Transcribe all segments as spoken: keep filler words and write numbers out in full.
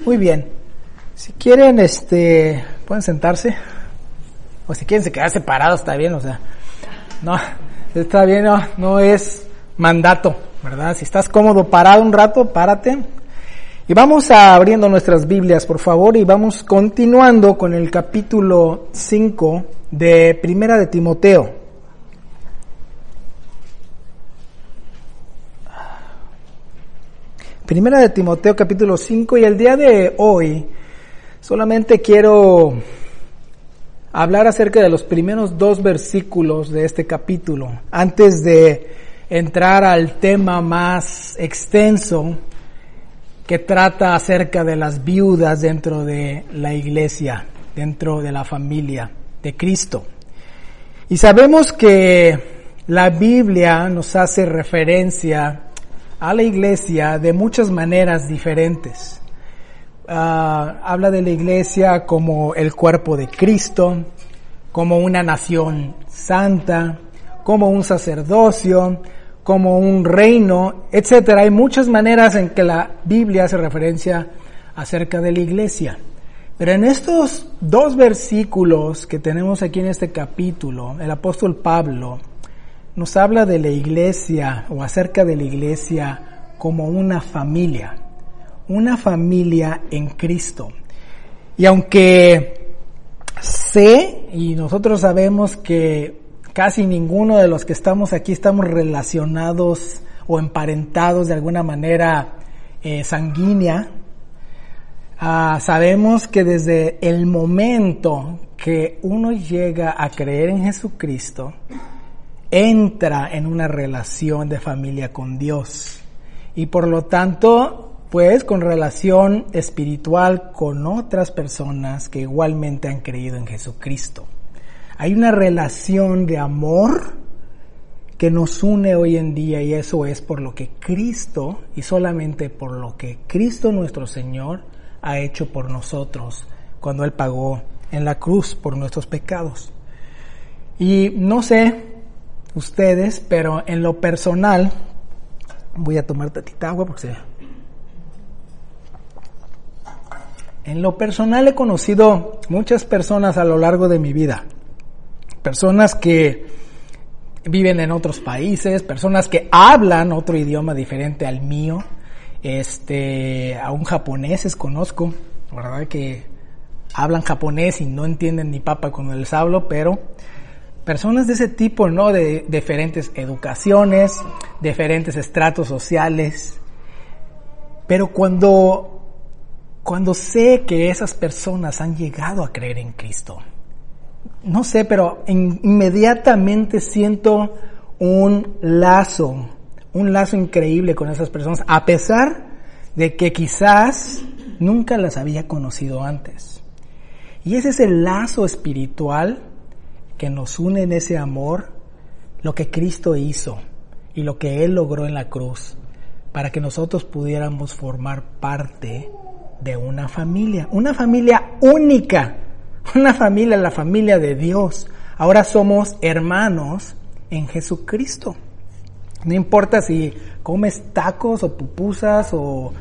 Muy bien. Si quieren, este, pueden sentarse. O si quieren se quedar separados, está bien, o sea. No, está bien, no, no es mandato, ¿verdad? Si estás cómodo parado un rato, párate. Y vamos a abriendo nuestras Biblias, por favor, y vamos continuando con el capítulo cinco de Primera de Timoteo. Primera de Timoteo, capítulo cinco, y el día de hoy solamente quiero hablar acerca de los primeros dos versículos de este capítulo, antes de entrar al tema más extenso que trata acerca de las viudas dentro de la iglesia, dentro de la familia de Cristo. Y sabemos que la Biblia nos hace referencia a la iglesia de muchas maneras diferentes. Uh, habla de la iglesia como el cuerpo de Cristo, como una nación santa, como un sacerdocio, como un reino, etcétera. Hay muchas maneras en que la Biblia hace referencia acerca de la iglesia. Pero en estos dos versículos que tenemos aquí en este capítulo, el apóstol Pablo nos habla de la iglesia o acerca de la iglesia como una familia, una familia en Cristo. Y aunque sé, y nosotros sabemos que casi ninguno de los que estamos aquí estamos relacionados o emparentados de alguna manera eh, sanguínea, uh, sabemos que desde el momento que uno llega a creer en Jesucristo, entra en una relación de familia con Dios y por lo tanto, pues con relación espiritual con otras personas que igualmente han creído en Jesucristo. Hay una relación de amor que nos une hoy en día y eso es por lo que Cristo y solamente por lo que Cristo nuestro Señor ha hecho por nosotros cuando Él pagó en la cruz por nuestros pecados. Y no sé ustedes, pero en lo personal, voy a tomar tantita agua porque se... En lo personal he conocido muchas personas a lo largo de mi vida, personas que viven en otros países, personas que hablan otro idioma diferente al mío, este, aún japoneses conozco, verdad que hablan japonés y no entienden ni papa cuando les hablo, pero personas de ese tipo, ¿no? De diferentes educaciones, diferentes estratos sociales. Pero cuando, cuando sé que esas personas han llegado a creer en Cristo, no sé, pero in, inmediatamente siento un lazo, un lazo increíble con esas personas, a pesar de que quizás nunca las había conocido antes. Y ese es el lazo espiritual que nos une en ese amor, lo que Cristo hizo y lo que Él logró en la cruz, para que nosotros pudiéramos formar parte de una familia, una familia única, una familia, la familia de Dios. Ahora somos hermanos en Jesucristo. No importa si comes tacos o pupusas o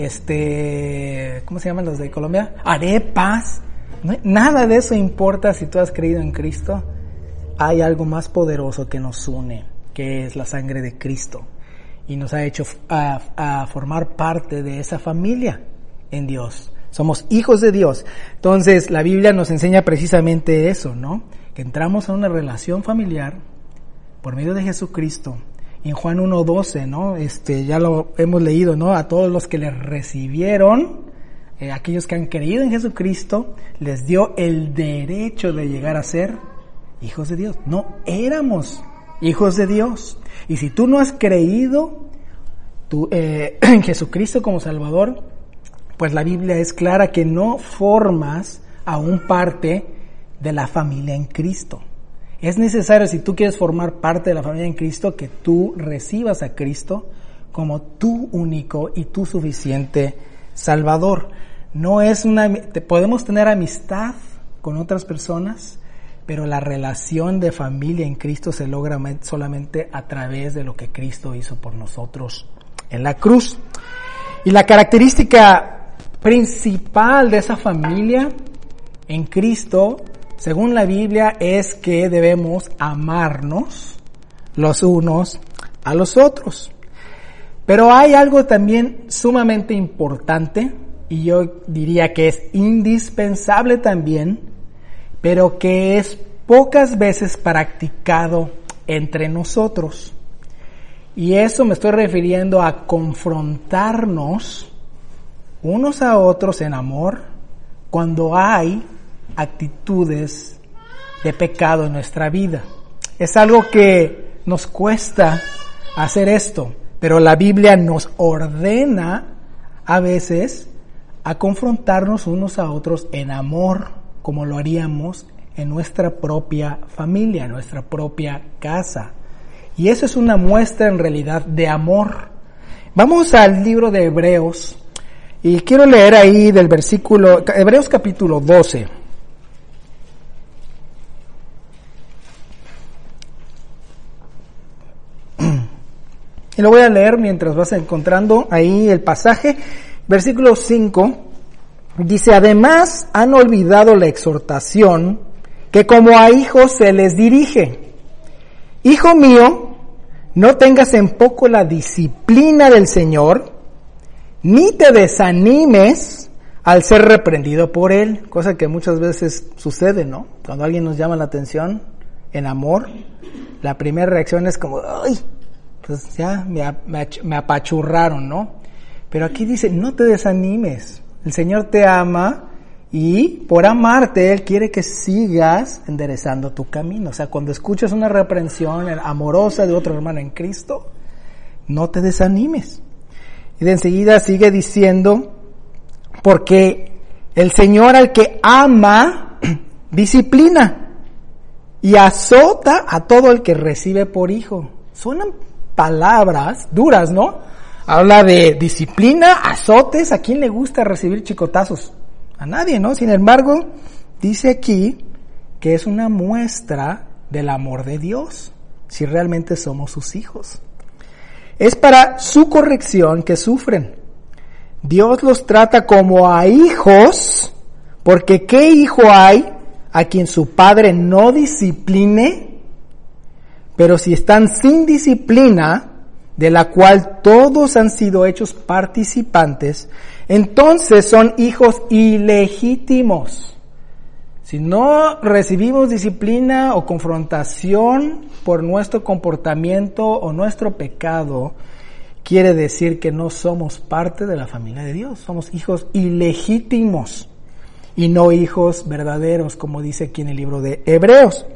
este, ¿cómo se llaman los de Colombia? Arepas. Nada de eso importa si tú has creído en Cristo. Hay algo más poderoso que nos une, que es la sangre de Cristo. Y nos ha hecho a, a formar parte de esa familia en Dios. Somos hijos de Dios. Entonces, la Biblia nos enseña precisamente eso, ¿no? Que entramos a una relación familiar por medio de Jesucristo. Y en Juan uno doce, ¿no? Este, ya lo hemos leído, ¿no? A todos los que le recibieron, eh, aquellos que han creído en Jesucristo, les dio el derecho de llegar a ser hijos de Dios. No éramos hijos de Dios. Y si tú no has creído tú, eh, en Jesucristo como Salvador, pues la Biblia es clara que no formas aún parte de la familia en Cristo. Es necesario, si tú quieres formar parte de la familia en Cristo, que tú recibas a Cristo como tu único y tu suficiente Salvador. No es una, te, podemos tener amistad con otras personas, pero la relación de familia en Cristo se logra solamente a través de lo que Cristo hizo por nosotros en la cruz. Y la característica principal de esa familia en Cristo, según la Biblia, es que debemos amarnos los unos a los otros. Pero hay algo también sumamente importante, y yo diría que es indispensable también, pero que es pocas veces practicado entre nosotros. Y eso me estoy refiriendo a confrontarnos unos a otros en amor cuando hay actitudes de pecado en nuestra vida. Es algo que nos cuesta hacer esto, pero la Biblia nos ordena a veces a confrontarnos unos a otros en amor, como lo haríamos en nuestra propia familia, en nuestra propia casa. Y eso es una muestra en realidad de amor. Vamos al libro de Hebreos, y quiero leer ahí del versículo, Hebreos capítulo doce. Y lo voy a leer mientras vas encontrando ahí el pasaje. Versículo cinco dice: además han olvidado la exhortación que como a hijos se les dirige. Hijo mío, no tengas en poco la disciplina del Señor, ni te desanimes al ser reprendido por Él. Cosa que muchas veces sucede, ¿no? Cuando alguien nos llama la atención en amor, la primera reacción es como, ¡ay! Pues ya me, me, me apachurraron, ¿no? Pero aquí dice, no te desanimes. El Señor te ama y por amarte Él quiere que sigas enderezando tu camino. O sea, cuando escuchas una reprensión amorosa de otro hermano en Cristo, no te desanimes. Y de enseguida sigue diciendo, porque el Señor al que ama, disciplina y azota a todo el que recibe por hijo. Suenan palabras duras, ¿no? Habla de disciplina, azotes. ¿A quién le gusta recibir chicotazos? A nadie, ¿no? Sin embargo, dice aquí que es una muestra del amor de Dios, si realmente somos sus hijos. Es para su corrección que sufren. Dios los trata como a hijos, porque ¿qué hijo hay a quien su padre no discipline? Pero si están sin disciplina, de la cual todos han sido hechos participantes, entonces son hijos ilegítimos. Si no recibimos disciplina o confrontación por nuestro comportamiento o nuestro pecado, quiere decir que no somos parte de la familia de Dios. Somos hijos ilegítimos y no hijos verdaderos, como dice aquí en el libro de Hebreos.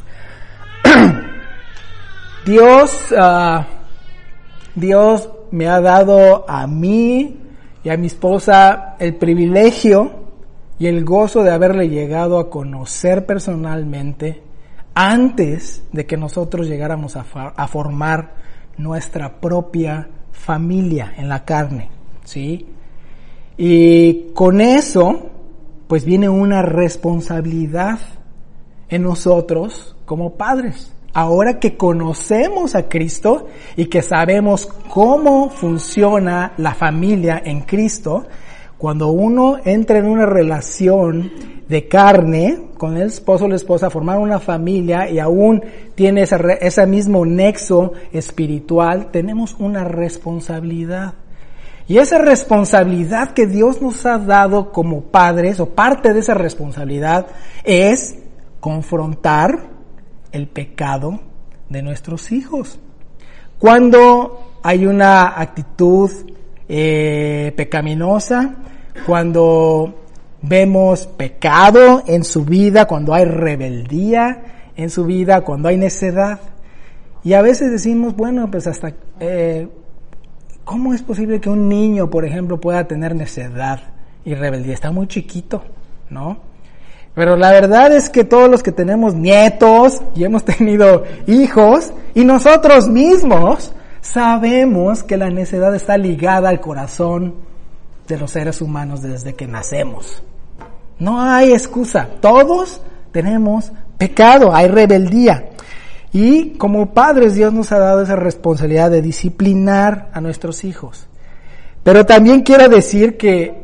Dios, uh, Dios me ha dado a mí y a mi esposa el privilegio y el gozo de haberle llegado a conocer personalmente antes de que nosotros llegáramos a, fa- a formar nuestra propia familia en la carne, ¿sí? Y con eso, pues viene una responsabilidad en nosotros como padres. Ahora que conocemos a Cristo y que sabemos cómo funciona la familia en Cristo, cuando uno entra en una relación de carne con el esposo o la esposa, formar una familia y aún tiene ese, ese mismo nexo espiritual, tenemos una responsabilidad. Y esa responsabilidad que Dios nos ha dado como padres, o parte de esa responsabilidad, es confrontar el pecado de nuestros hijos. Cuando hay una actitud eh, pecaminosa, cuando vemos pecado en su vida, cuando hay rebeldía en su vida, cuando hay necedad. Y a veces decimos, bueno, pues hasta, eh, ¿cómo es posible que un niño, por ejemplo, pueda tener necedad y rebeldía? Está muy chiquito, ¿no? Pero la verdad es que todos los que tenemos nietos y hemos tenido hijos y nosotros mismos sabemos que la necedad está ligada al corazón de los seres humanos desde que nacemos. No hay excusa. Todos tenemos pecado, hay rebeldía. Y como padres Dios nos ha dado esa responsabilidad de disciplinar a nuestros hijos. Pero también quiero decir que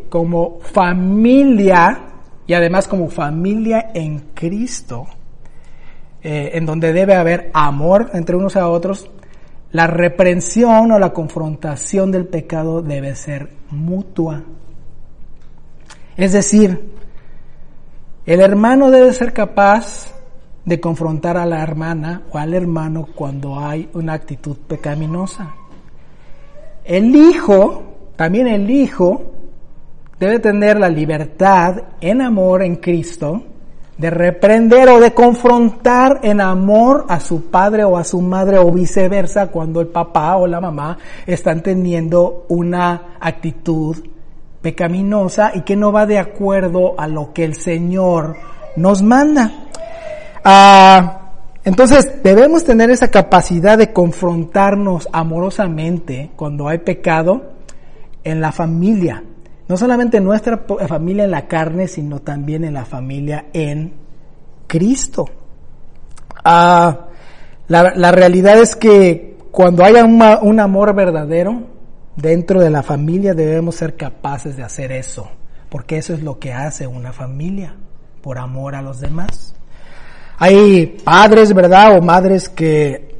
como familia, y además como familia en Cristo, eh, en donde debe haber amor entre unos a otros, la reprensión o la confrontación del pecado debe ser mutua. Es decir, el hermano debe ser capaz de confrontar a la hermana o al hermano cuando hay una actitud pecaminosa. El hijo, también el hijo, debe tener la libertad en amor en Cristo de reprender o de confrontar en amor a su padre o a su madre o viceversa cuando el papá o la mamá están teniendo una actitud pecaminosa y que no va de acuerdo a lo que el Señor nos manda. Ah, entonces debemos tener esa capacidad de confrontarnos amorosamente cuando hay pecado en la familia. No solamente en nuestra familia en la carne, sino también en la familia en Cristo. Ah, la, la realidad es que cuando haya un, un amor verdadero dentro de la familia, debemos ser capaces de hacer eso, porque eso es lo que hace una familia, por amor a los demás. Hay padres, ¿verdad? O madres que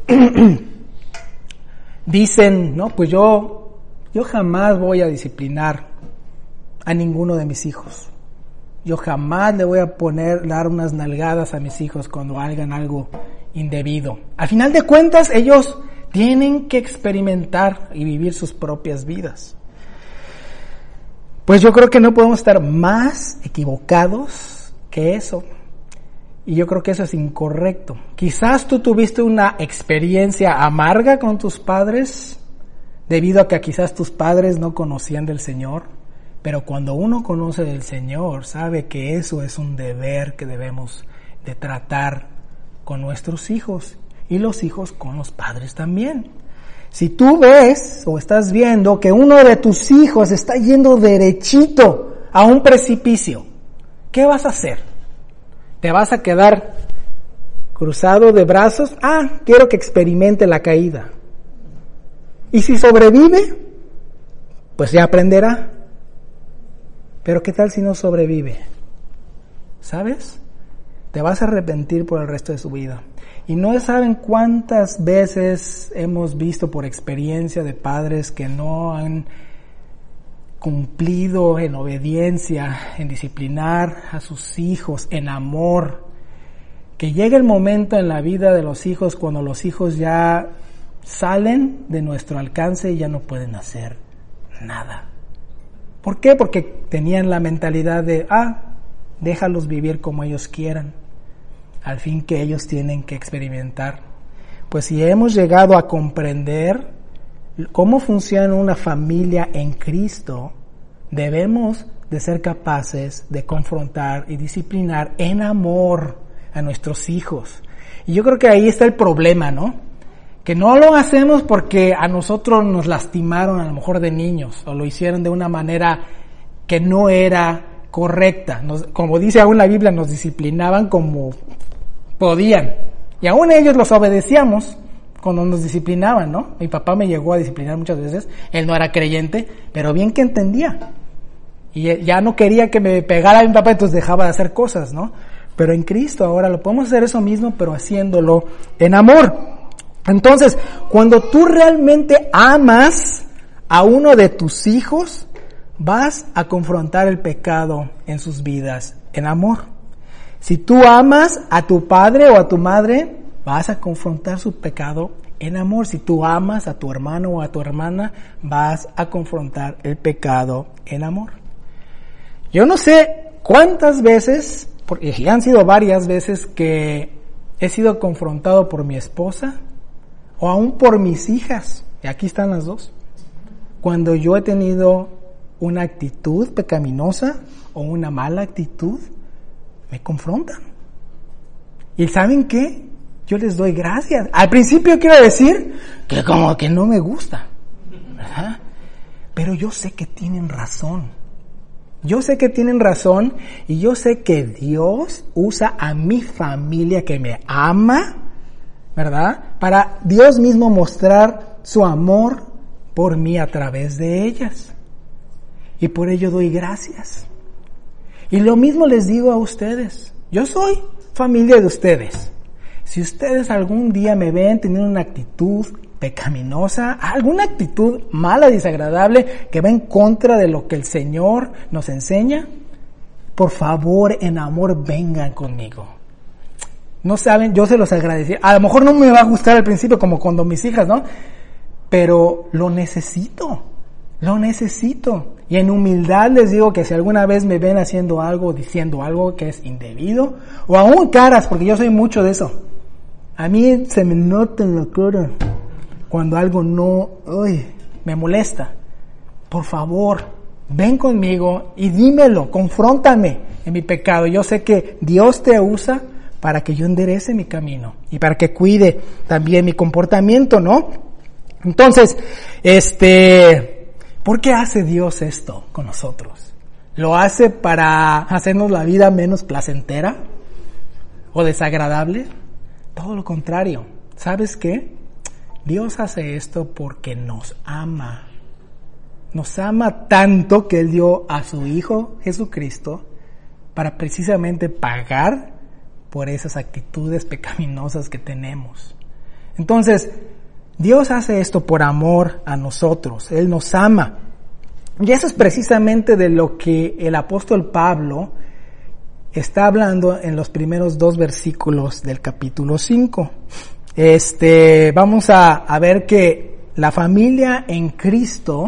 dicen, no, pues yo, yo jamás voy a disciplinar a ninguno de mis hijos. Yo jamás le voy a poner, dar unas nalgadas a mis hijos cuando hagan algo indebido. Al final de cuentas, ellos tienen que experimentar y vivir sus propias vidas. Pues yo creo que no podemos estar más equivocados que eso. Y yo creo que eso es incorrecto. Quizás tú tuviste una experiencia amarga con tus padres, debido a que quizás tus padres no conocían del Señor. Pero cuando uno conoce del Señor, sabe que eso es un deber que debemos de tratar con nuestros hijos y los hijos con los padres también. Si tú ves o estás viendo que uno de tus hijos está yendo derechito a un precipicio, ¿qué vas a hacer? ¿Te vas a quedar cruzado de brazos? Ah, quiero que experimente la caída. Y si sobrevive, pues ya aprenderá. Pero ¿qué tal si no sobrevive? ¿Sabes? Te vas a arrepentir por el resto de su vida. Y no saben cuántas veces hemos visto por experiencia de padres que no han cumplido en obediencia, en disciplinar a sus hijos, en amor. Que llega el momento en la vida de los hijos cuando los hijos ya salen de nuestro alcance y ya no pueden hacer nada. ¿Por qué? Porque tenían la mentalidad de, ah, déjalos vivir como ellos quieran, al fin que ellos tienen que experimentar. Pues si hemos llegado a comprender cómo funciona una familia en Cristo, debemos de ser capaces de confrontar y disciplinar en amor a nuestros hijos. Y yo creo que ahí está el problema, ¿no? Que no lo hacemos porque a nosotros nos lastimaron a lo mejor de niños o lo hicieron de una manera que no era correcta. Nos, como dice aún la Biblia, nos disciplinaban como podían. Y aún ellos los obedecíamos cuando nos disciplinaban, ¿no? Mi papá me llegó a disciplinar muchas veces. Él no era creyente, pero bien que entendía. Y ya no quería que me pegara a mi papá, entonces dejaba de hacer cosas, ¿no? Pero en Cristo ahora lo podemos hacer eso mismo, pero haciéndolo en amor. Entonces, cuando tú realmente amas a uno de tus hijos, vas a confrontar el pecado en sus vidas en amor. Si tú amas a tu padre o a tu madre, vas a confrontar su pecado en amor. Si tú amas a tu hermano o a tu hermana, vas a confrontar el pecado en amor. Yo no sé cuántas veces, porque ya han sido varias veces que he sido confrontado por mi esposa, o aún por mis hijas, y aquí están las dos, cuando yo he tenido una actitud pecaminosa o una mala actitud, me confrontan. ¿Y saben qué? Yo les doy gracias. Al principio quiero decir que como que no me gusta, ¿verdad? Pero yo sé que tienen razón. Yo sé que tienen razón y yo sé que Dios usa a mi familia que me ama, ¿verdad? Para Dios mismo mostrar su amor por mí a través de ellas. y por ello doy gracias. Y lo mismo les digo a ustedes. Yo soy familia de ustedes. Si ustedes algún día me ven teniendo una actitud pecaminosa, alguna actitud mala, desagradable, que va en contra de lo que el Señor nos enseña, por favor, en amor, vengan conmigo. No saben, yo se los agradecí. A lo mejor no me va a gustar al principio, como cuando mis hijas, ¿no? Pero lo necesito, lo necesito. Y en humildad les digo que si alguna vez me ven haciendo algo, diciendo algo que es indebido, o aún caras, porque yo soy mucho de eso. A mí se me nota en la cara cuando algo no, uy, me molesta. Por favor, ven conmigo y dímelo, confróntame en mi pecado. Yo sé que Dios te usa para que yo enderece mi camino y para que cuide también mi comportamiento, ¿no? Entonces, este, ¿por qué hace Dios esto con nosotros? ¿Lo hace para hacernos la vida menos placentera o desagradable? Todo lo contrario. ¿Sabes qué? Dios hace esto porque nos ama. Nos ama tanto que Él dio a su Hijo Jesucristo para precisamente pagar por esas actitudes pecaminosas que tenemos. Entonces, Dios hace esto por amor a nosotros. Él nos ama. Y eso es precisamente de lo que el apóstol Pablo está hablando en los primeros dos versículos del capítulo cinco. Este, vamos a, a ver que la familia en Cristo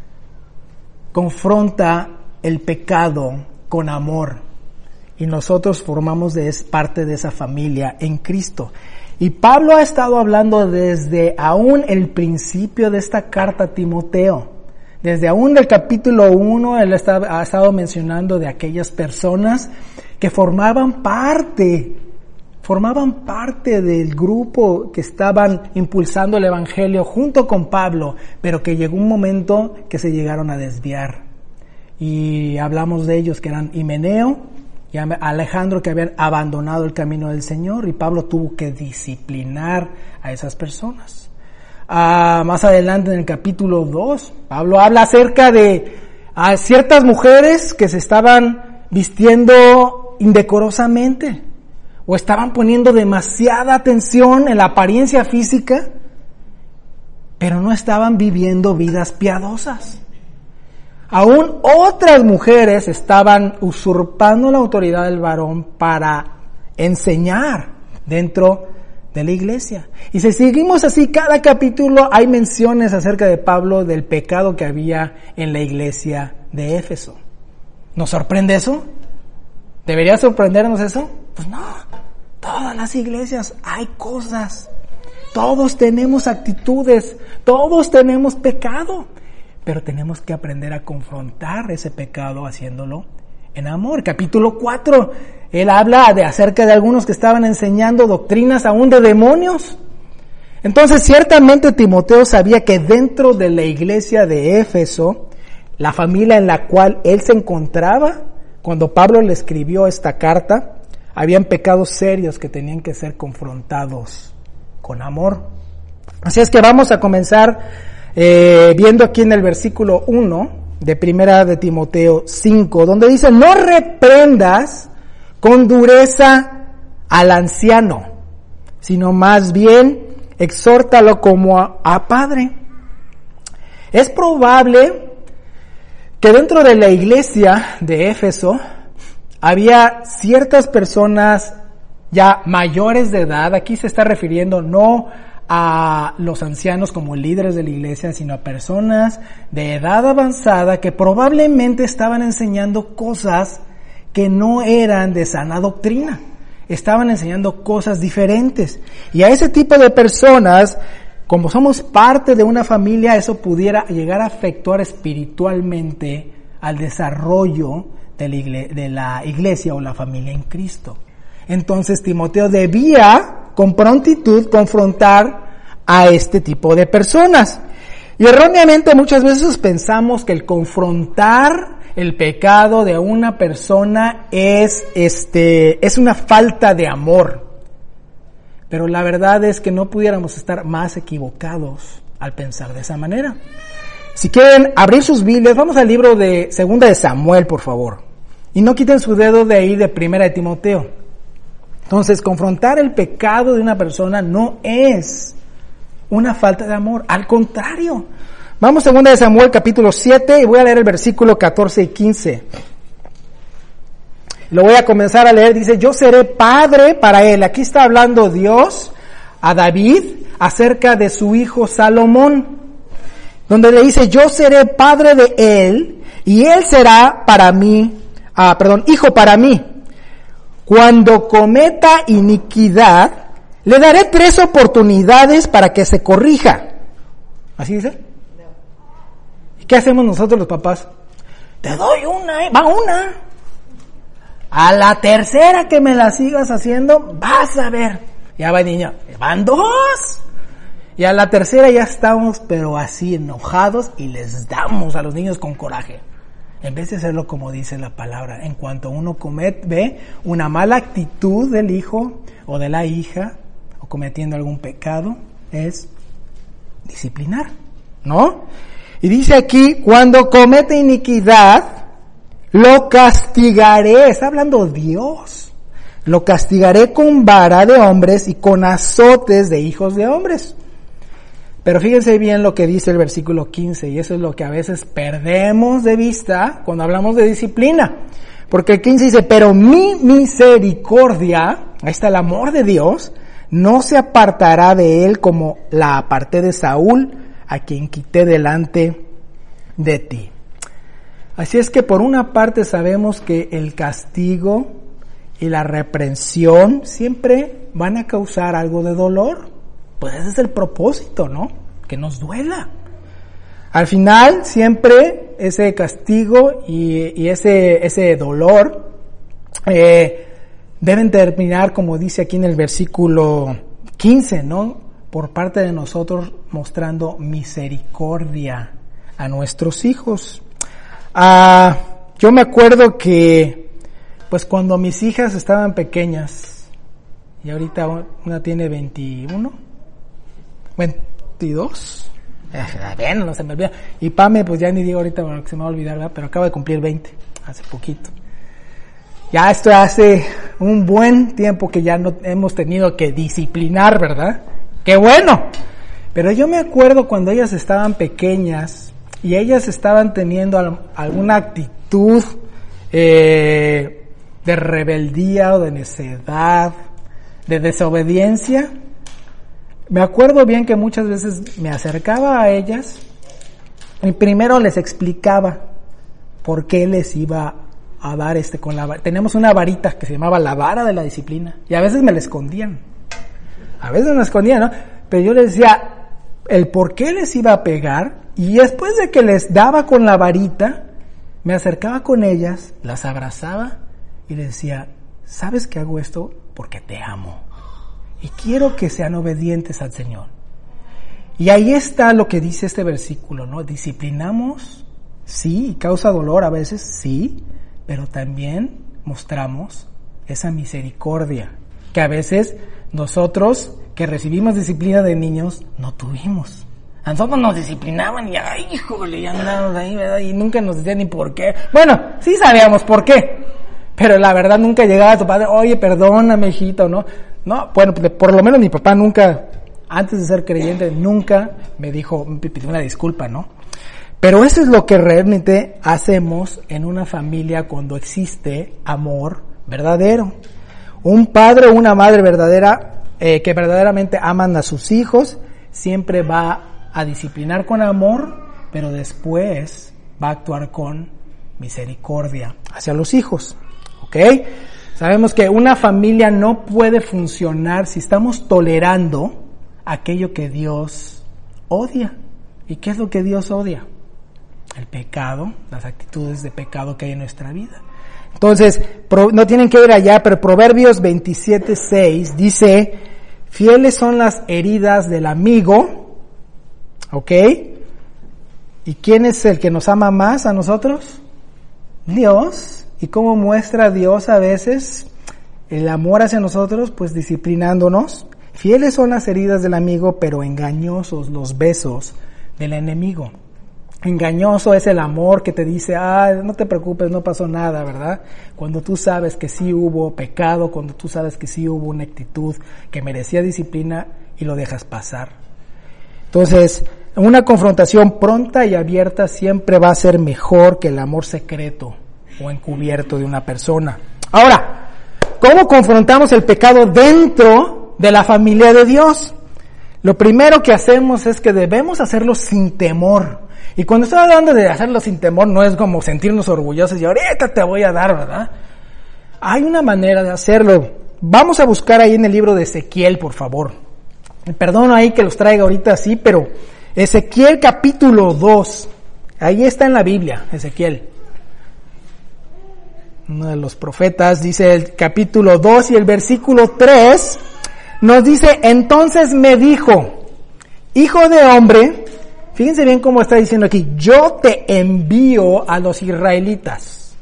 confronta el pecado con amor. Y nosotros formamos de, es parte de esa familia en Cristo. Y Pablo ha estado hablando desde aún el principio de esta carta a Timoteo. Desde aún del capítulo uno, él está, ha estado mencionando de aquellas personas que formaban parte, formaban parte del grupo que estaban impulsando el evangelio junto con Pablo, pero que llegó un momento que se llegaron a desviar. Y hablamos de ellos que eran Himeneo y Alejandro, que habían abandonado el camino del Señor, y Pablo tuvo que disciplinar a esas personas. Ah, más adelante en el capítulo dos, Pablo habla acerca de a ciertas mujeres que se estaban vistiendo indecorosamente o estaban poniendo demasiada atención en la apariencia física, pero no estaban viviendo vidas piadosas. Aún otras mujeres estaban usurpando la autoridad del varón para enseñar dentro de la iglesia. Y si seguimos así, cada capítulo hay menciones acerca de Pablo del pecado que había en la iglesia de Éfeso. ¿Nos sorprende eso? ¿Debería sorprendernos eso? Pues no. Todas las iglesias hay cosas. Todos tenemos actitudes. Todos tenemos pecado. Pero tenemos que aprender a confrontar ese pecado haciéndolo en amor. Capítulo cuatro, él habla de acerca de algunos que estaban enseñando doctrinas aún de demonios. Entonces, ciertamente Timoteo sabía que dentro de la iglesia de Éfeso, la familia en la cual él se encontraba, cuando Pablo le escribió esta carta, habían pecados serios que tenían que ser confrontados con amor. Así es que vamos a comenzar Eh, viendo aquí en el versículo uno de primera de Timoteo cinco, donde dice: no reprendas con dureza al anciano, sino más bien exhórtalo como a, a padre. Es probable que dentro de la iglesia de Éfeso había ciertas personas ya mayores de edad. Aquí se está refiriendo no a los ancianos como líderes de la iglesia, sino a personas de edad avanzada que probablemente estaban enseñando cosas que no eran de sana doctrina. Estaban enseñando cosas diferentes. Y a ese tipo de personas, como somos parte de una familia, eso pudiera llegar a afectar espiritualmente al desarrollo de la iglesia, de la iglesia o la familia en Cristo. Entonces Timoteo debía con prontitud confrontar a este tipo de personas. Y erróneamente muchas veces pensamos que el confrontar el pecado de una persona es este es una falta de amor. Pero la verdad es que no pudiéramos estar más equivocados al pensar de esa manera. Si quieren abrir sus Biblias, vamos al libro de Segunda de Samuel, por favor. Y no quiten su dedo de ahí de Primera de Timoteo. Entonces, confrontar el pecado de una persona no es una falta de amor. Al contrario. Vamos a Segunda de Samuel, capítulo siete, y voy a leer el versículo catorce y quince. Lo voy a comenzar a leer. Dice, yo seré padre para él. Aquí está hablando Dios a David acerca de su hijo Salomón, donde le dice, yo seré padre de él, y él será para mí, ah, perdón, hijo para mí. Cuando cometa iniquidad, le daré tres oportunidades para que se corrija. ¿Así dice? ¿Y qué hacemos nosotros los papás? Te doy una, ¿eh? Va una. A la tercera que me la sigas haciendo, vas a ver. Ya va el niño, van dos. Y a la tercera ya estamos, pero así enojados, y les damos a los niños con coraje. En vez de hacerlo como dice la palabra, en cuanto uno comete, ve una mala actitud del hijo o de la hija, o cometiendo algún pecado, es disciplinar, ¿no? Y dice aquí, cuando comete iniquidad, lo castigaré. Está hablando Dios. Lo castigaré con vara de hombres y con azotes de hijos de hombres. Pero fíjense bien lo que dice el versículo quince, y eso es lo que a veces perdemos de vista cuando hablamos de disciplina. Porque el quince dice, pero mi misericordia, ahí está el amor de Dios, no se apartará de él como la aparté de Saúl, a quien quité delante de ti. Así es que por una parte sabemos que el castigo y la reprensión siempre van a causar algo de dolor. Pues ese es el propósito, ¿no? Que nos duela. Al final, siempre ese castigo y, y ese, ese dolor eh, deben terminar, como dice aquí en el versículo quince, ¿no? Por parte de nosotros, mostrando misericordia a nuestros hijos. Ah, yo me acuerdo que, pues cuando mis hijas estaban pequeñas, y ahorita una tiene veintiuno, veintidós, bien, no se me olvida, y Pame, pues ya ni digo ahorita porque se me va a olvidar, ¿verdad? Pero acaba de cumplir veinte, hace poquito. Ya esto hace un buen tiempo que ya no hemos tenido que disciplinar, ¿verdad? ¡Qué bueno! Pero yo me acuerdo cuando ellas estaban pequeñas y ellas estaban teniendo alguna actitud eh, de rebeldía o de necedad, de desobediencia. Me acuerdo bien que muchas veces me acercaba a ellas y primero les explicaba por qué les iba a dar este con la varita. Tenemos una varita que se llamaba la vara de la disciplina, y a veces me la escondían. A veces me la escondían, ¿no? Pero yo les decía el por qué les iba a pegar, y después de que les daba con la varita, me acercaba con ellas, las abrazaba y les decía, ¿sabes que hago esto? Porque te amo. Y quiero que sean obedientes al Señor. Y ahí está lo que dice este versículo, ¿no? Disciplinamos, sí, causa dolor a veces, sí, pero también mostramos esa misericordia que a veces nosotros que recibimos disciplina de niños no tuvimos. A nosotros nos disciplinaban y ay, híjole, ya andábamos ahí, ¿verdad? Y nunca nos decían ni por qué. Bueno, sí sabíamos por qué, pero la verdad nunca llegaba a tu padre, oye, perdóname, hijito, ¿no? No, bueno, por lo menos mi papá nunca, antes de ser creyente, nunca me dijo, me pidió una disculpa, ¿no? Pero eso es lo que realmente hacemos en una familia cuando existe amor verdadero. Un padre o una madre verdadera, eh, que verdaderamente aman a sus hijos, siempre va a disciplinar con amor, pero después va a actuar con misericordia hacia los hijos, ¿ok? Sabemos que una familia no puede funcionar si estamos tolerando aquello que Dios odia. ¿Y qué es lo que Dios odia? El pecado, las actitudes de pecado que hay en nuestra vida. Entonces, no tienen que ir allá, pero Proverbios veintisiete seis dice, fieles son las heridas del amigo, ¿ok? ¿Y quién es el que nos ama más a nosotros? Dios. ¿Y cómo muestra Dios a veces el amor hacia nosotros? Pues disciplinándonos. Fieles son las heridas del amigo, pero engañosos los besos del enemigo. engañoso es el amor que te dice, ah, no te preocupes, no pasó nada, ¿verdad? Cuando tú sabes que sí hubo pecado, cuando tú sabes que sí hubo una actitud que merecía disciplina y lo dejas pasar. Entonces, una confrontación pronta y abierta siempre va a ser mejor que el amor secreto o encubierto de una persona. Ahora, ¿cómo confrontamos el pecado dentro de la familia de Dios? Lo primero que hacemos es que debemos hacerlo sin temor. Y cuando estoy hablando de hacerlo sin temor, no es como sentirnos orgullosos y ahorita te voy a dar, ¿verdad? Hay una manera de hacerlo. Vamos a buscar ahí en el libro de Ezequiel, por favor. Me perdono ahí que los traiga ahorita así, pero Ezequiel capítulo dos. Ahí está en la Biblia, Ezequiel. Uno de los profetas dice el capítulo dos y el versículo tres nos dice, entonces me dijo, hijo de hombre, fíjense bien cómo está diciendo aquí, yo te envío a los israelitas.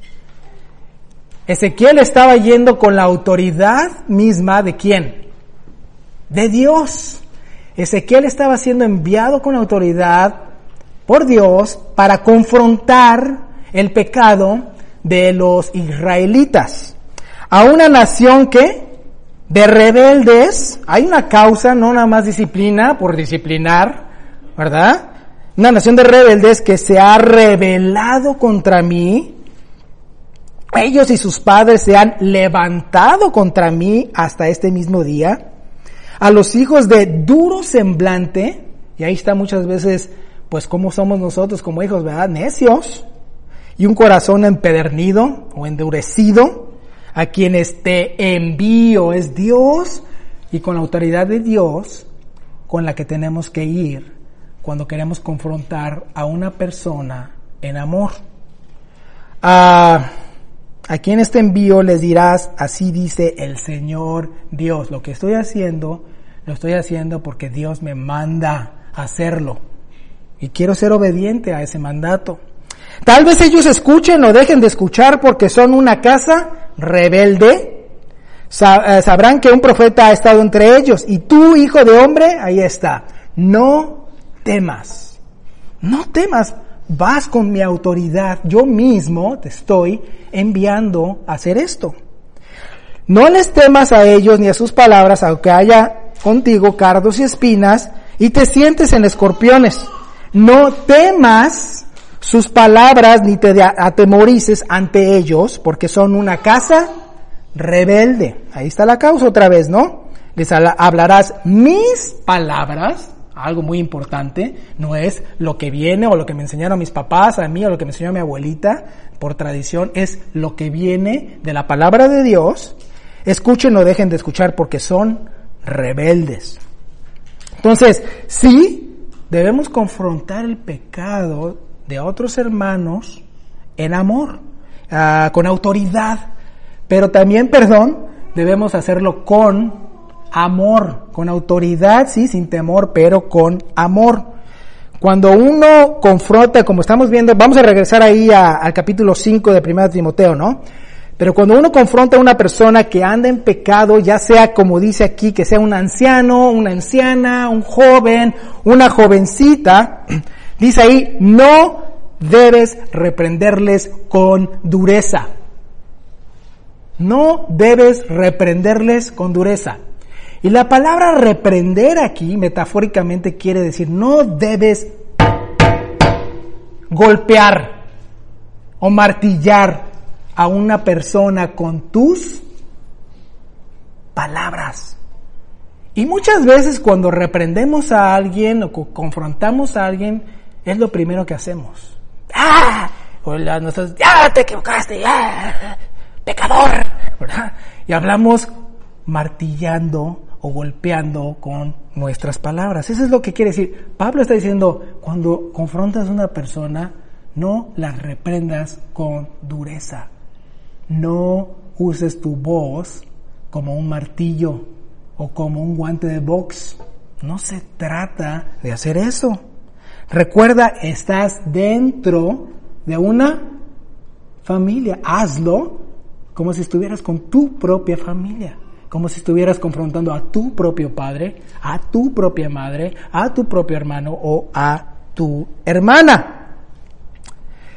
Ezequiel estaba yendo con la autoridad misma de ¿quién? De Dios. Ezequiel estaba siendo enviado con autoridad por Dios para confrontar el pecado de los israelitas. A una nación que de rebeldes, hay una causa, no nada más disciplina por disciplinar, ¿verdad? Una nación de rebeldes que se ha rebelado contra mí. Ellos y sus padres se han levantado contra mí hasta este mismo día. A los hijos de duro semblante, y ahí está muchas veces, pues cómo somos nosotros como hijos, ¿verdad? Necios, y un corazón empedernido o endurecido, a quienes te envío, es Dios, y con la autoridad de Dios, con la que tenemos que ir cuando queremos confrontar a una persona en amor. A, a quienes te envío les dirás, así dice el Señor Dios. Lo que estoy haciendo, lo estoy haciendo porque Dios me manda a hacerlo. Y quiero ser obediente a ese mandato. Tal vez ellos escuchen o dejen de escuchar porque son una casa rebelde. Sabrán que un profeta ha estado entre ellos. Y tú, hijo de hombre, ahí está. No temas. No temas. Vas con mi autoridad. Yo mismo te estoy enviando a hacer esto. No les temas a ellos ni a sus palabras, aunque haya contigo cardos y espinas y te sientes en escorpiones. No temas sus palabras ni te atemorices ante ellos, porque son una casa rebelde. Ahí está la causa otra vez, ¿no? Les hablarás mis palabras. Algo muy importante, no es lo que viene o lo que me enseñaron mis papás, a mí o lo que me enseñó mi abuelita por tradición, es lo que viene de la palabra de Dios. Escuchen o dejen de escuchar porque son rebeldes. Entonces, sí, debemos confrontar el pecado de otros hermanos en amor, uh, con autoridad, pero también, perdón, debemos hacerlo con amor, con autoridad, sí, sin temor, pero con amor. Cuando uno confronta, como estamos viendo, vamos a regresar ahí a, al capítulo cinco de primera de Timoteo, ¿no? Pero cuando uno confronta a una persona que anda en pecado, ya sea como dice aquí, que sea un anciano, una anciana, un joven, una jovencita, dice ahí, no debes reprenderles con dureza. No debes reprenderles con dureza. Y la palabra reprender aquí, metafóricamente, quiere decir no debes golpear o martillar a una persona con tus palabras. Y muchas veces cuando reprendemos a alguien o confrontamos a alguien, es lo primero que hacemos. ¡Ah! O la, nosotros, ¡ya te equivocaste! ¡Ya! ¡Pecador! ¿Verdad? Y hablamos martillando o golpeando con nuestras palabras. Eso es lo que quiere decir. Pablo está diciendo, cuando confrontas a una persona, no la reprendas con dureza. No uses tu voz como un martillo o como un guante de box. No se trata de hacer eso. Recuerda, estás dentro de una familia. Hazlo como si estuvieras con tu propia familia. Como si estuvieras confrontando a tu propio padre, a tu propia madre, a tu propio hermano o a tu hermana.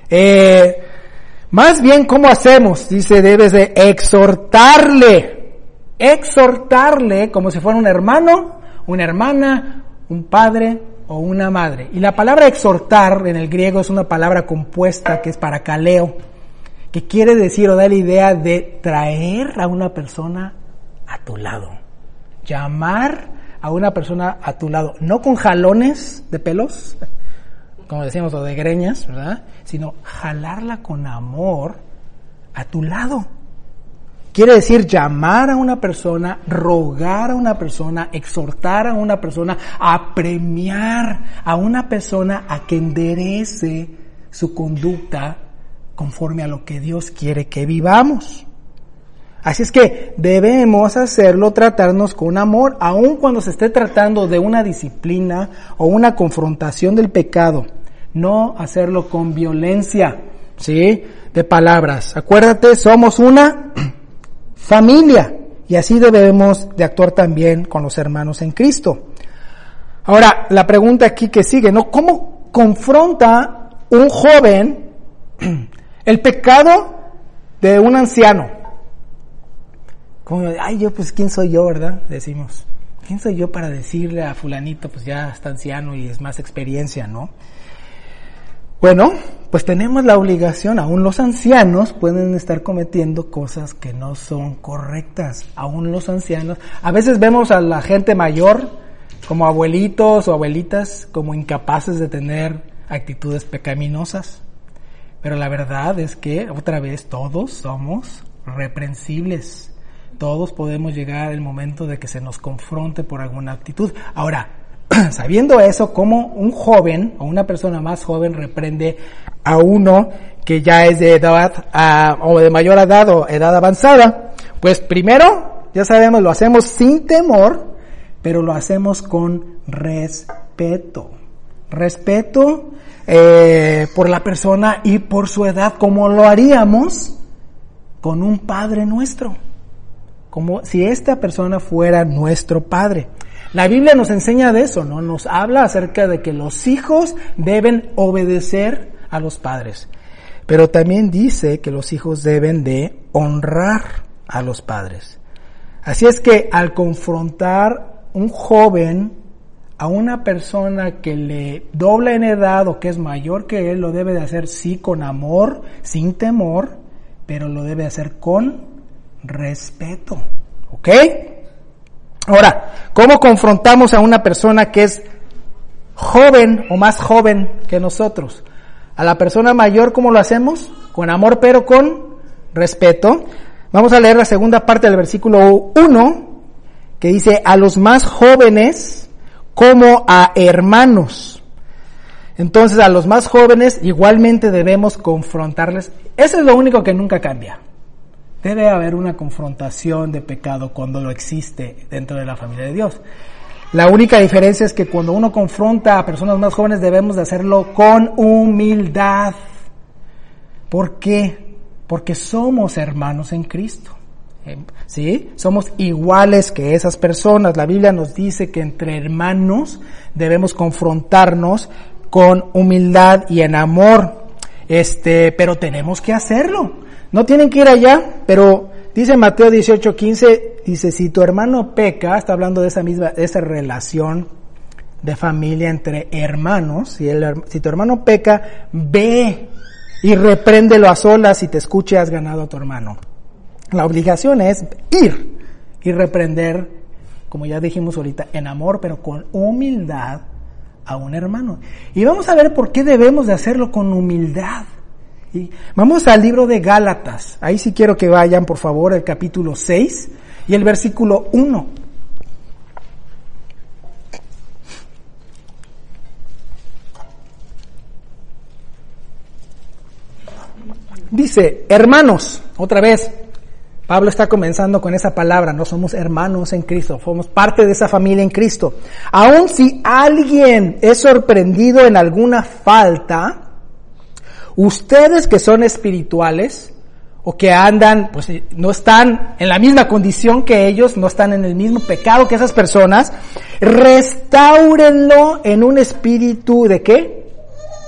Eh, más bien, ¿cómo hacemos? Dice, debes de exhortarle, exhortarle como si fuera un hermano, una hermana, un padre o una madre. Y la palabra exhortar en el griego es una palabra compuesta que es parakaleo, que quiere decir o da la idea de traer a una persona a tu lado. Llamar a una persona a tu lado, no con jalones de pelos, como decíamos, o de greñas, ¿verdad? Sino jalarla con amor a tu lado. Quiere decir llamar a una persona, rogar a una persona, exhortar a una persona, apremiar a una persona a que enderece su conducta conforme a lo que Dios quiere que vivamos. Así es que debemos hacerlo, tratarnos con amor, aun cuando se esté tratando de una disciplina o una confrontación del pecado. No hacerlo con violencia, ¿sí? De palabras. Acuérdate, somos una familia y así debemos de actuar también con los hermanos en Cristo. Ahora, la pregunta aquí que sigue, ¿no? ¿Cómo confronta un joven el pecado de un anciano? Como, ay, yo, pues, ¿quién soy yo, verdad? Decimos, ¿quién soy yo para decirle a fulanito, pues ya está anciano y es más experiencia, ¿no? Bueno, pues tenemos la obligación, aún los ancianos pueden estar cometiendo cosas que no son correctas, aún los ancianos. A veces vemos a la gente mayor como abuelitos o abuelitas como incapaces de tener actitudes pecaminosas. Pero la verdad es que, otra vez, todos somos reprensibles. Todos podemos llegar al momento de que se nos confronte por alguna actitud. Ahora, sabiendo eso, ¿cómo un joven o una persona más joven reprende a uno que ya es de edad uh, o de mayor edad o edad avanzada? Pues primero, ya sabemos, lo hacemos sin temor, pero lo hacemos con respeto. Respeto eh, por la persona y por su edad, como lo haríamos con un Padre nuestro. Como si esta persona fuera nuestro padre. La Biblia nos enseña de eso, ¿no? Nos habla acerca de que los hijos deben obedecer a los padres. Pero también dice que los hijos deben de honrar a los padres. Así es que al confrontar un joven a una persona que le dobla en edad o que es mayor que él, lo debe de hacer sí con amor, sin temor, pero lo debe hacer con respeto, ¿ok? Ahora, ¿cómo confrontamos a una persona que es joven o más joven que nosotros? A la persona mayor, ¿cómo lo hacemos? Con amor, pero con respeto. Vamos a leer la segunda parte del versículo uno, que dice, a los más jóvenes como a hermanos. Entonces, a los más jóvenes igualmente debemos confrontarles. Eso es lo único que nunca cambia. Debe haber una confrontación de pecado cuando lo existe dentro de la familia de Dios. La única diferencia es que cuando uno confronta a personas más jóvenes debemos de hacerlo con humildad. ¿Por qué? Porque somos hermanos en Cristo. ¿Sí? Somos iguales que esas personas. La Biblia nos dice que entre hermanos debemos confrontarnos con humildad y en amor. Este, pero tenemos que hacerlo. No tienen que ir allá, pero dice Mateo dieciocho quince, dice, si tu hermano peca, está hablando de esa misma, de esa relación de familia entre hermanos, si, el, si tu hermano peca, ve y repréndelo a solas, si te escuche has ganado a tu hermano. La obligación es ir y reprender, como ya dijimos ahorita, en amor, pero con humildad a un hermano. Y vamos a ver por qué debemos de hacerlo con humildad. Vamos al libro de Gálatas. Ahí sí quiero que vayan, por favor, el capítulo seis y el versículo uno. Dice, hermanos, otra vez, Pablo está comenzando con esa palabra, no somos hermanos en Cristo, somos parte de esa familia en Cristo. Aun si alguien es sorprendido en alguna falta, ustedes que son espirituales o que andan, pues no están en la misma condición que ellos, no están en el mismo pecado que esas personas, restáurenlo en un espíritu ¿de qué?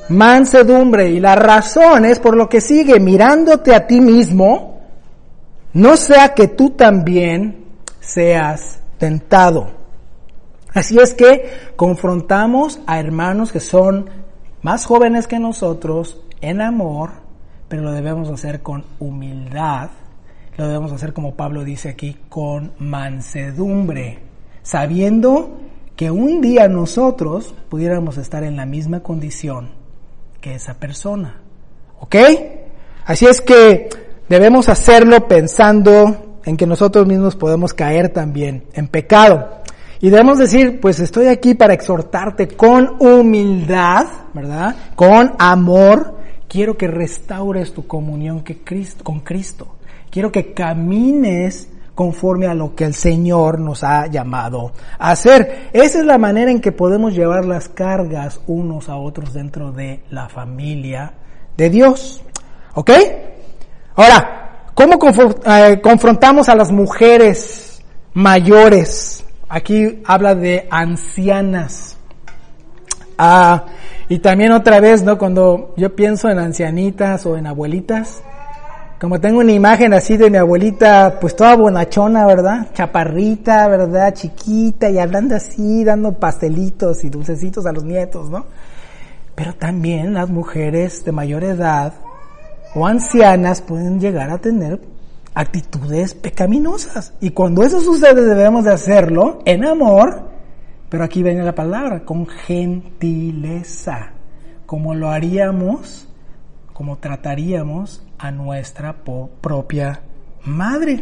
mansedumbre. Y la razón es por lo que sigue, mirándote a ti mismo, no sea que tú también seas tentado. Así es que confrontamos a hermanos que son más jóvenes que nosotros en amor, pero lo debemos hacer con humildad, lo debemos hacer como Pablo dice aquí, con mansedumbre, sabiendo que un día nosotros pudiéramos estar en la misma condición que esa persona. ¿Ok? Así es que debemos hacerlo pensando en que nosotros mismos podemos caer también en pecado. Y debemos decir, pues estoy aquí para exhortarte con humildad, ¿verdad? Con amor. Quiero que restaures tu comunión que Cristo, con Cristo. Quiero que camines conforme a lo que el Señor nos ha llamado a hacer. Esa es la manera en que podemos llevar las cargas unos a otros dentro de la familia de Dios. ¿Ok? Ahora, ¿cómo confrontamos a las mujeres mayores? Aquí habla de ancianas. Ah, y también otra vez, ¿no? Cuando yo pienso en ancianitas o en abuelitas, como tengo una imagen así de mi abuelita, pues toda bonachona, ¿verdad? Chaparrita, ¿verdad? Chiquita y hablando así, dando pastelitos y dulcecitos a los nietos, ¿no? Pero también las mujeres de mayor edad o ancianas pueden llegar a tener actitudes pecaminosas. Y cuando eso sucede debemos de hacerlo en amor, pero aquí viene la palabra, con gentileza, como lo haríamos, como trataríamos a nuestra po- propia madre.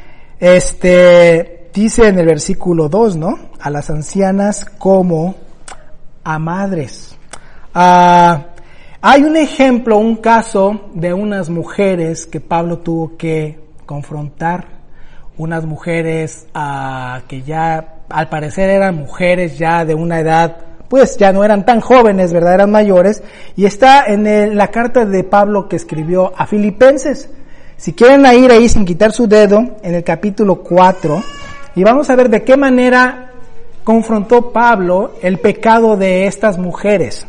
Este, dice en el versículo dos, ¿no? A las ancianas como a madres. Ah, hay un ejemplo, un caso de unas mujeres que Pablo tuvo que confrontar, unas mujeres uh, que ya al parecer eran mujeres ya de una edad, pues ya no eran tan jóvenes, ¿verdad? Eran mayores, y está en el, la carta de Pablo que escribió a Filipenses. Si quieren ir ahí sin quitar su dedo, en el capítulo cuatro, y vamos a ver de qué manera confrontó Pablo el pecado de estas mujeres.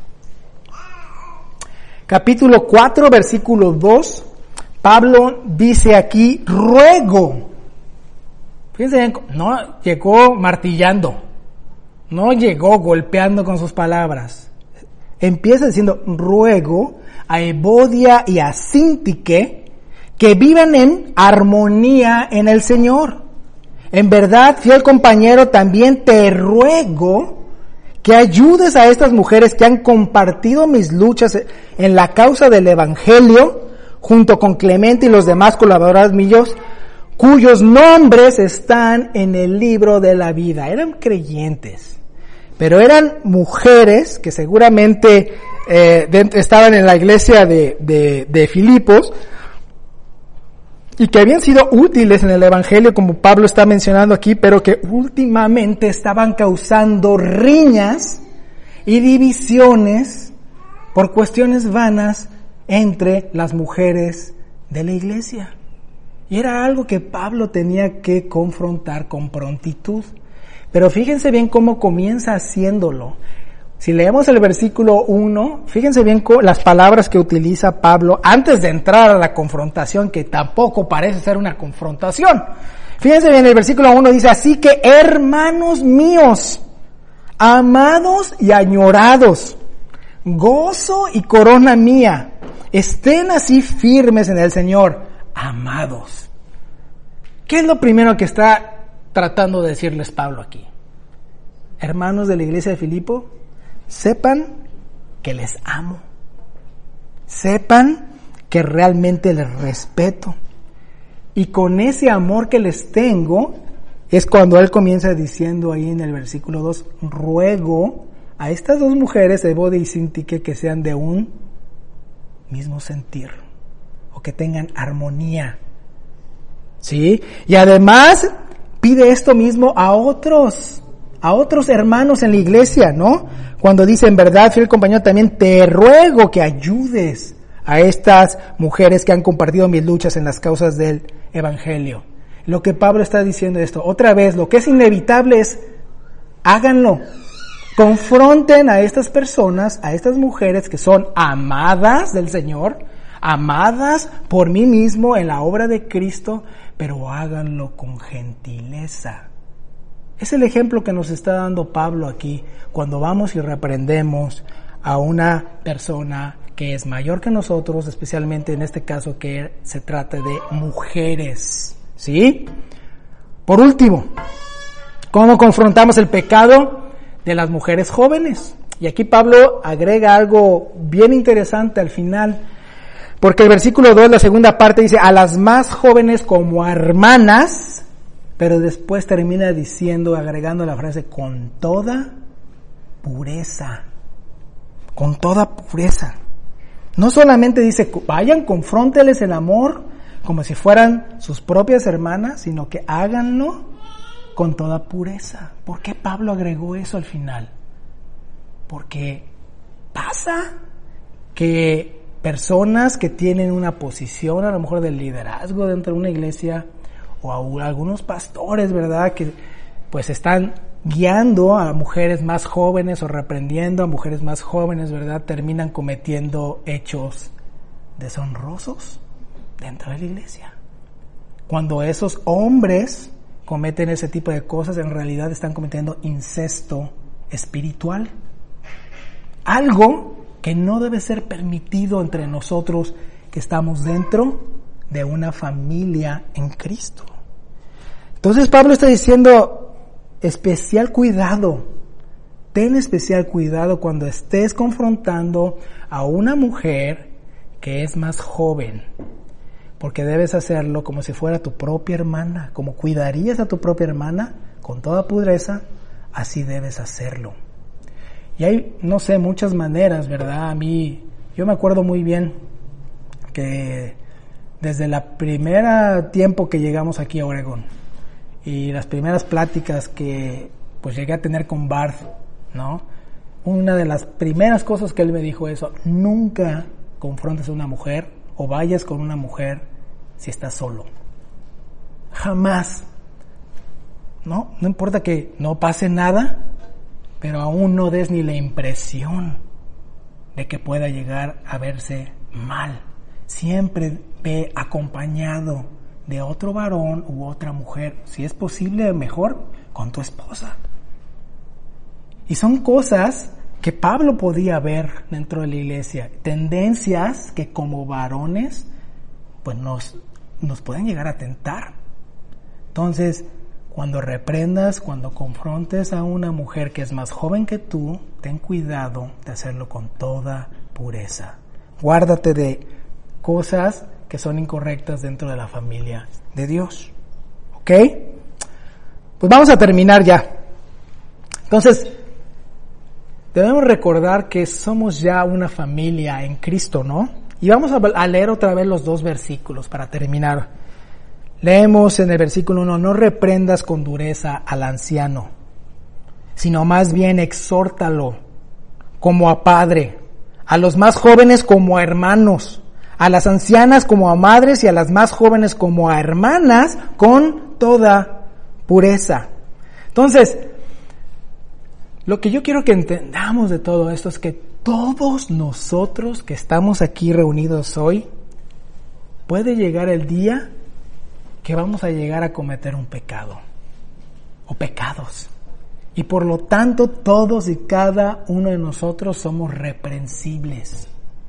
Capítulo cuatro, versículo dos, Pablo dice aquí, ruego. Fíjense bien, no llegó martillando, no llegó golpeando con sus palabras. Empieza diciendo, ruego a Evodia y a Síntique que vivan en armonía en el Señor. En verdad, fiel compañero, también te ruego que ayudes a estas mujeres que han compartido mis luchas en la causa del Evangelio, junto con Clemente y los demás colaboradores míos, cuyos nombres están en el libro de la vida. Eran creyentes, pero eran mujeres que seguramente eh, de, estaban en la iglesia de, de, de Filipos y que habían sido útiles en el Evangelio, como Pablo está mencionando aquí, pero que últimamente estaban causando riñas y divisiones por cuestiones vanas entre las mujeres de la iglesia. Y era algo que Pablo tenía que confrontar con prontitud. Pero fíjense bien cómo comienza haciéndolo. Si leemos el versículo uno, fíjense bien las palabras que utiliza Pablo antes de entrar a la confrontación, que tampoco parece ser una confrontación. Fíjense bien, el versículo uno dice, así que hermanos míos, amados y añorados, gozo y corona mía, estén así firmes en el Señor, amados. ¿Qué es lo primero que está tratando de decirles Pablo aquí? Hermanos de la iglesia de Filipo, sepan que les amo. Sepan que realmente les respeto. Y con ese amor que les tengo, es cuando él comienza diciendo ahí en el versículo dos, ruego a estas dos mujeres, Evodia y Síntique, que sean de un mismo sentir, o que tengan armonía. ¿Sí? Y además pide esto mismo a otros, a otros hermanos en la iglesia, ¿no? Cuando dice, en verdad, fiel compañero, también te ruego que ayudes a estas mujeres que han compartido mis luchas en las causas del Evangelio. Lo que Pablo está diciendo esto, otra vez, lo que es inevitable es, háganlo. confronten a estas personas, a estas mujeres que son amadas del Señor, amadas por mí mismo en la obra de Cristo, pero háganlo con gentileza. Es el ejemplo que nos está dando Pablo aquí, cuando vamos y reprendemos a una persona que es mayor que nosotros, especialmente en este caso que se trata de mujeres, ¿sí? Por último, ¿cómo confrontamos el pecado de las mujeres jóvenes? Y aquí Pablo agrega algo bien interesante al final, porque el versículo dos, la segunda parte, dice a las más jóvenes como a hermanas, pero después termina diciendo, agregando la frase con toda pureza, con toda pureza. No solamente dice, vayan, confrónteles el amor como si fueran sus propias hermanas, sino que háganlo con toda pureza. ¿Por qué Pablo agregó eso al final? Porque pasa que personas que tienen una posición a lo mejor de liderazgo dentro de una iglesia, o a algunos pastores, ¿verdad?, que pues están guiando a mujeres más jóvenes o reprendiendo a mujeres más jóvenes, ¿verdad?, terminan cometiendo hechos deshonrosos dentro de la iglesia. Cuando esos hombres cometen ese tipo de cosas, en realidad están cometiendo incesto espiritual. Algo que no debe ser permitido entre nosotros que estamos dentro de una familia en Cristo. Entonces Pablo está diciendo, especial cuidado, ten especial cuidado cuando estés confrontando a una mujer que es más joven, porque debes hacerlo como si fuera tu propia hermana, como cuidarías a tu propia hermana con toda pureza, así debes hacerlo. Y hay, no sé, muchas maneras, ¿verdad? A mí, yo me acuerdo muy bien que desde la primera tiempo que llegamos aquí a Oregón y las primeras pláticas que pues llegué a tener con Bart, ¿no? Una de las primeras cosas que él me dijo eso, nunca confrontes a una mujer o vayas con una mujer si estás solo. Jamás. No, no importa que no pase nada, pero aún no des ni la impresión de que pueda llegar a verse mal. Siempre ve acompañado de otro varón u otra mujer, si es posible mejor con tu esposa. Y son cosas que Pablo podía ver dentro de la iglesia, tendencias que como varones pues nos, nos pueden llegar a tentar. Entonces, cuando reprendas, cuando confrontes a una mujer que es más joven que tú, ten cuidado de hacerlo con toda pureza. Guárdate de cosas que son incorrectas dentro de la familia de Dios. ¿Ok? Pues vamos a terminar ya. Entonces, debemos recordar que somos ya una familia en Cristo, ¿no? Y vamos a leer otra vez los dos versículos para terminar. Leemos en el versículo uno, no reprendas con dureza al anciano, sino más bien exhórtalo como a padre, a los más jóvenes como a hermanos, a las ancianas como a madres y a las más jóvenes como a hermanas con toda pureza. Entonces, lo que yo quiero que entendamos de todo esto es que todos nosotros que estamos aquí reunidos hoy, puede llegar el día que vamos a llegar a cometer un pecado o pecados. Y por lo tanto, todos y cada uno de nosotros somos reprensibles.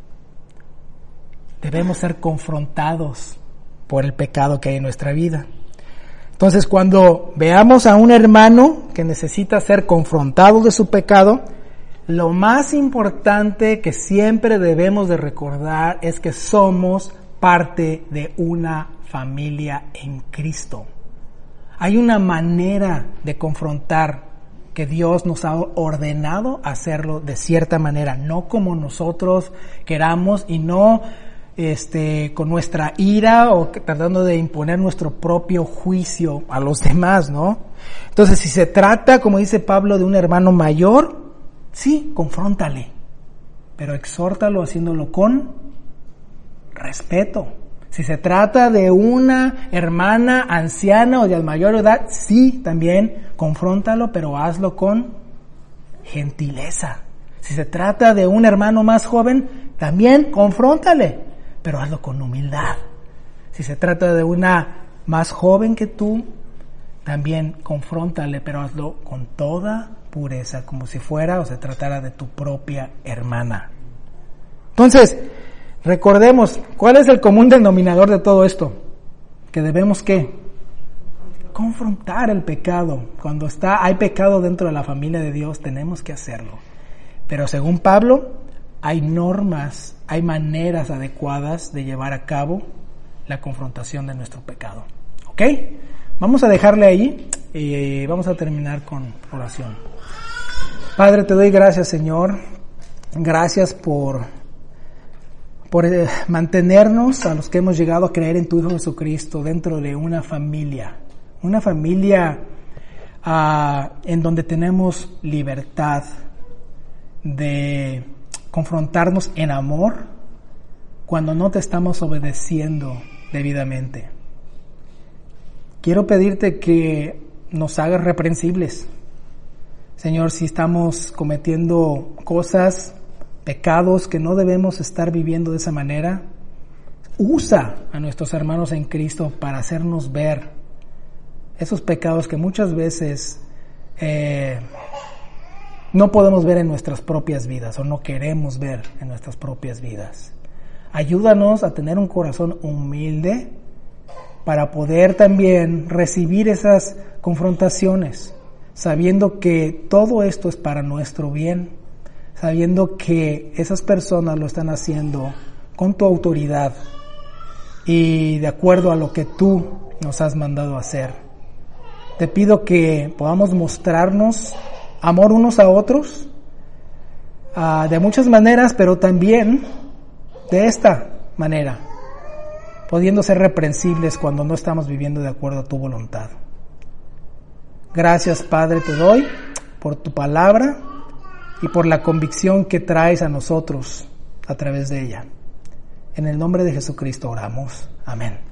Debemos ser confrontados por el pecado que hay en nuestra vida. Entonces, cuando veamos a un hermano que necesita ser confrontado de su pecado, lo más importante que siempre debemos de recordar es que somos parte de una familia en Cristo. Hay una manera de confrontar que Dios nos ha ordenado hacerlo de cierta manera, no como nosotros queramos y no este con nuestra ira o tratando de imponer nuestro propio juicio a los demás, ¿no? Entonces, si se trata, como dice Pablo, de un hermano mayor, sí, confróntale, pero exhórtalo haciéndolo con respeto. Si se trata de una hermana anciana o de mayor edad, sí, también confróntalo, pero hazlo con gentileza. Si se trata de un hermano más joven, también confróntale, pero hazlo con humildad. Si se trata de una más joven que tú, también confróntale, pero hazlo con toda pureza, como si fuera o se tratara de tu propia hermana. Entonces, recordemos, ¿cuál es el común denominador de todo esto? Que debemos, ¿qué? Confrontar el pecado. Cuando está, hay pecado dentro de la familia de Dios, tenemos que hacerlo. Pero según Pablo, hay normas, hay maneras adecuadas de llevar a cabo la confrontación de nuestro pecado. ¿Ok? Vamos a dejarle ahí y vamos a terminar con oración. Padre, te doy gracias, Señor. Gracias por, por eh, mantenernos, a los que hemos llegado a creer en tu Hijo Jesucristo, dentro de una familia. Una familia uh, en donde tenemos libertad de confrontarnos en amor cuando no te estamos obedeciendo debidamente. Quiero pedirte que nos hagas reprensibles. Señor, si estamos cometiendo cosas, pecados que no debemos estar viviendo de esa manera, usa a nuestros hermanos en Cristo para hacernos ver esos pecados que muchas veces eh, no podemos ver en nuestras propias vidas o no queremos ver en nuestras propias vidas. Ayúdanos a tener un corazón humilde para poder también recibir esas confrontaciones, sabiendo que todo esto es para nuestro bien, sabiendo que esas personas lo están haciendo con tu autoridad y de acuerdo a lo que tú nos has mandado hacer. Te pido que podamos mostrarnos amor unos a otros uh, de muchas maneras, pero también de esta manera, pudiendo ser reprensibles cuando no estamos viviendo de acuerdo a tu voluntad. Gracias, Padre, te doy por tu palabra y por la convicción que traes a nosotros a través de ella. En el nombre de Jesucristo oramos. Amén.